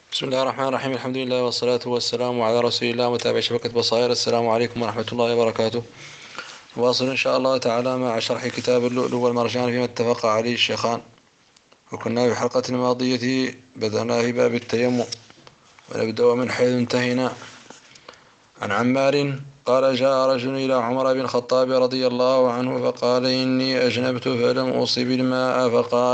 بسم الله الرحمن الرحيم. الحمد لله والصلاة والسلام على رسول الله متابع شبكة بصائر. السلام عليكم ورحمة الله وبركاته. نواصل إن شاء الله تعالى مع شرح كتاب اللؤلؤ والمرجان فيما اتفق عليه الشيخان. وكنا في الحلقة الماضية بدأنا في باب التيمم، ونبدأ من حيث انتهينا. عن عمار قال: جاء رجل إلى عمر بن الخطاب رضي الله عنه فقال: إني أجنبت فلم أصب الماء.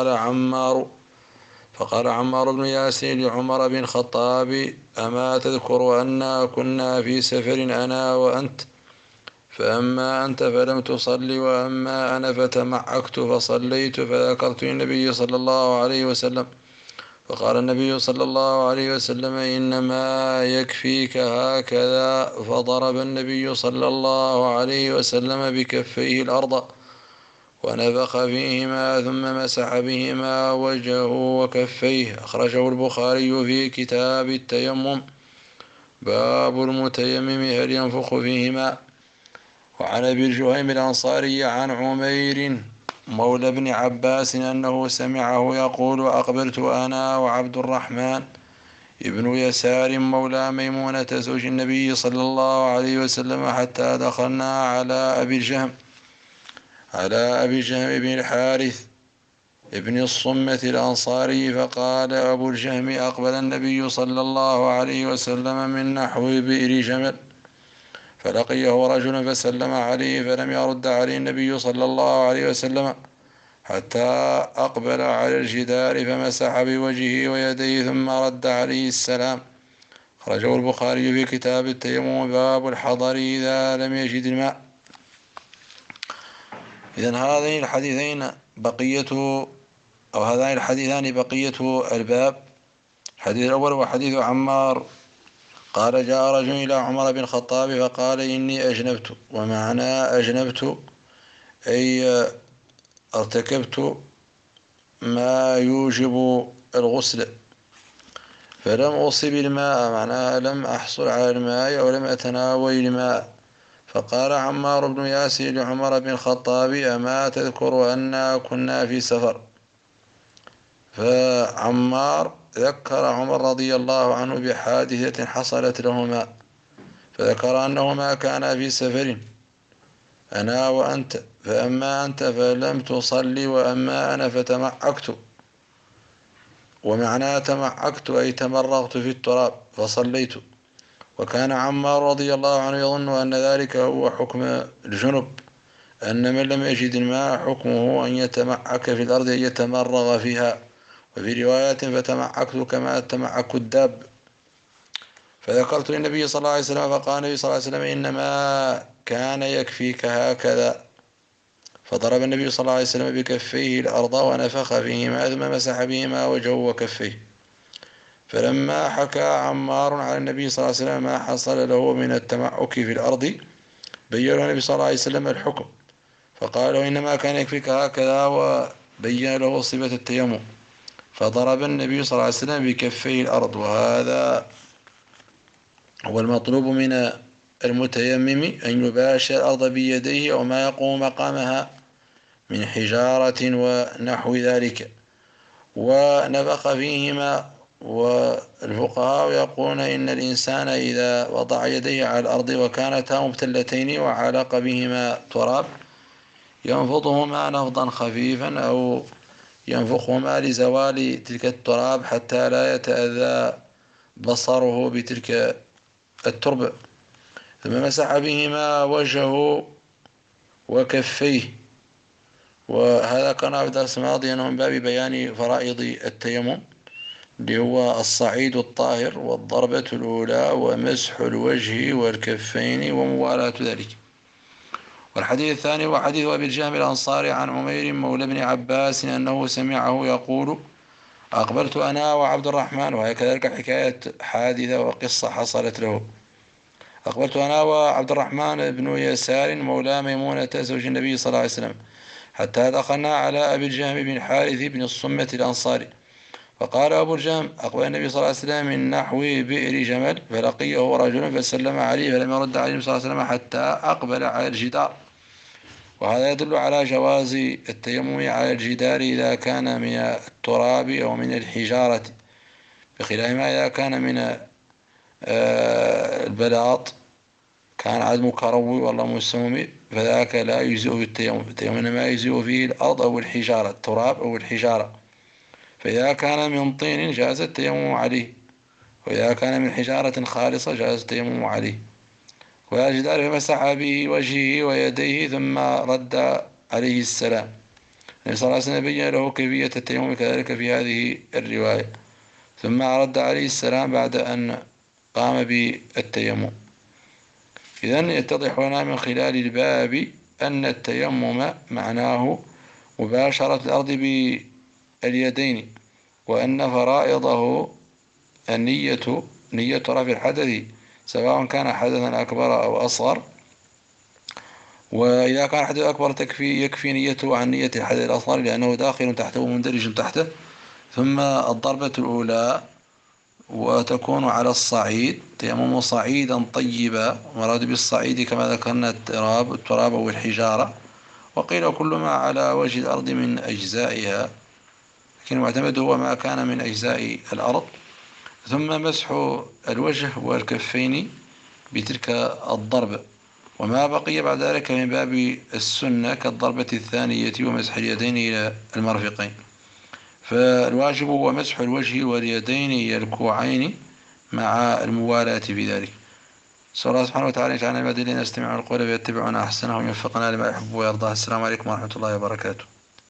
فقال عمار بن ياسر لعمر بن الخطاب: أما تذكر أنا كنا في سفر أنا وأنت، فأما أنت فلم تصل، وأما أنا فتمعكت فصليت، فذكرت النبي صلى الله عليه وسلم، فقال النبي صلى الله عليه وسلم: إنما يكفيك هكذا. فضرب النبي صلى الله عليه وسلم بكفيه الأرض ونفخ فيهما ثم مسح بهما وجهه وكفيه. أخرجه البخاري في كتاب التيمم. باب المتيمم هل ينفخ فيهما. وعن أبي الجهيم الأنصاري عن عمير مولى ابن عباس أنه سمعه يقول: أقبلت أنا وعبد الرحمن ابن يسار مولى ميمونة زوج النبي صلى الله عليه وسلم حتى دخلنا على أبي جهم بن الحارث ابن الصمة الأنصاري، فقال أبو الجهم: أقبل النبي صلى الله عليه وسلم من نحو بئر جمل، فلقيه رجل فسلم عليه، فلم يرد عليه النبي صلى الله عليه وسلم حتى أقبل على الجدار فمسح بوجهه ويديه ثم رد عليه السلام. خرجه البخاري في كتاب التيمم. باب الحضر إذا لم يجد الماء. إذن هذين الحديثين هذان الحديثان بقية الباب. الحديث الأول وحديث عمار قال: جاء رجل إلى عمر بن الخطاب فقال: إني أجنبت. ومعنى أجنبت أي ارتكبت ما يوجب الغسل، فلم أصب الماء، معناها لم أحصل على الماء أو لم أتناول الماء. فقال عمار بن ياسر لعمر بن الخطاب: أما تذكر أننا كنا في سفر؟ فعمار ذكر عمر رضي الله عنه بحادثة حصلت لهما، فذكر أنهما كانا في سفر أنا وأنت، فأما أنت فلم تصلي، وأما أنا فتمعكت. ومعنى تمعكت أي تمرغت في التراب فصليت. وكان عمار رضي الله عنه يظن أن ذلك هو حكم الجنب، أن من لم يجد الماء حكمه أن يتمعك في الأرض، أن يتمرغ فيها. وفي روايات: فتمعكت كما تمعك الداب. فذكرت للنبي صلى الله عليه وسلم، فقال النبي صلى الله عليه وسلم: إنما كان يكفيك هكذا. فضرب النبي صلى الله عليه وسلم بكفيه الأرض ونفخ فيهما ثم مسح بهما وجهه وكفيه. فلما حكى عمار على النبي صلى الله عليه وسلم ما حصل له من التمعك في الأرض، بين النبي صلى الله عليه وسلم الحكم، فقال له: إنما كان يكفيك هكذا، وبين له صفة التيمم. فضرب النبي صلى الله عليه وسلم بكفيه الأرض. وهذا هو المطلوب من المتيمم، أن يباشر الأرض بيديه أو ما يقوم مقامها من حجارة ونحو ذلك، ونفخ فيهما. والفقهاء يقولون إن الإنسان إذا وضع يديه على الأرض وكانتا مبتلتين وعلق بهما تراب ينفضهما نفضا خفيفا، أو ينفخهما لزوال تلك التراب حتى لا يتأذى بصره بتلك التربة. ثم مسح بهما وجهه وكفيه. وهذا كان في درس ماضي أنه من باب بيان فرائض التيمم، اللي هو الصعيد الطاهر والضربة الأولى ومسح الوجه والكفين وموالاة ذلك. والحديث الثاني وحديث أبي الجهم الأنصاري عن عمير مولى ابن عباس أنه سمعه يقول: أقبلت أنا وعبد الرحمن. وهي كذلك حكاية حادثة وقصة حصلت له. أقبلت أنا وعبد الرحمن بن يسار مولى ميمونة زوج النبي صلى الله عليه وسلم حتى دخلنا على أبي الجهم بن الحارث بن الصمة الأنصاري، فقال أبو الجهم: أقبل النبي صلى الله عليه وسلم من نحو بئر جمل، فلقيه رجل فسلم عليه، فلم يرد عليه صلى الله عليه وسلم حتى أقبل على الجدار. وهذا يدل على جواز التيمم على الجدار إذا كان من التراب أو من الحجارة، بخلاف ما إذا كان من البلاط كان عدم كروي ولا مسومي فذاك لا يجزئ بالتيمم. التيمم إنما يجزئ فيه الأرض أو الحجارة، التراب أو الحجارة. فإذا كان من طين جاز التيمم عليه، وإذا كان من حجارة خالصة جاز التيمم عليه. وجدار فمسح به وجهه ويديه ثم رد عليه السلام. النبي صلى الله عليه وسلم بين له كيفية التيمم كذلك في هذه الرواية، ثم رد عليه السلام بعد أن قام بالتيمم. إذن يتضح لنا من خلال الباب أن التيمم معناه مباشرة الأرض باليدين، وأن فرائضه النية، نية رفع الحدث سواء كان حدثا أكبر أو أصغر. وإذا كان حدث أكبر يكفي نيته عن نية الحدث الأصغر لأنه داخل تحته ومندرج تحته. ثم الضربة الأولى وتكون على الصعيد، تيمم صعيدا طيبا، مراد بالصعيد كما ذكرنا التراب أو الحجارة، وقيل كل ما على وجه الأرض من أجزائها، لكن المعتمد هو ما كان من أجزاء الأرض. ثم مسح الوجه والكفين بتلك الضربة، وما بقي بعد ذلك من باب السنة كالضربة الثانية ومسح اليدين إلى المرفقين. فالواجب هو مسح الوجه واليدين إلى الكوعين مع الموالاة في ذلك. نسأل الله سبحانه وتعالى يجعلنا من الذين يستمعون القول فيتبعون أحسنه ويوفقنا لما يحب ويرضاه. السلام عليكم ورحمة الله وبركاته.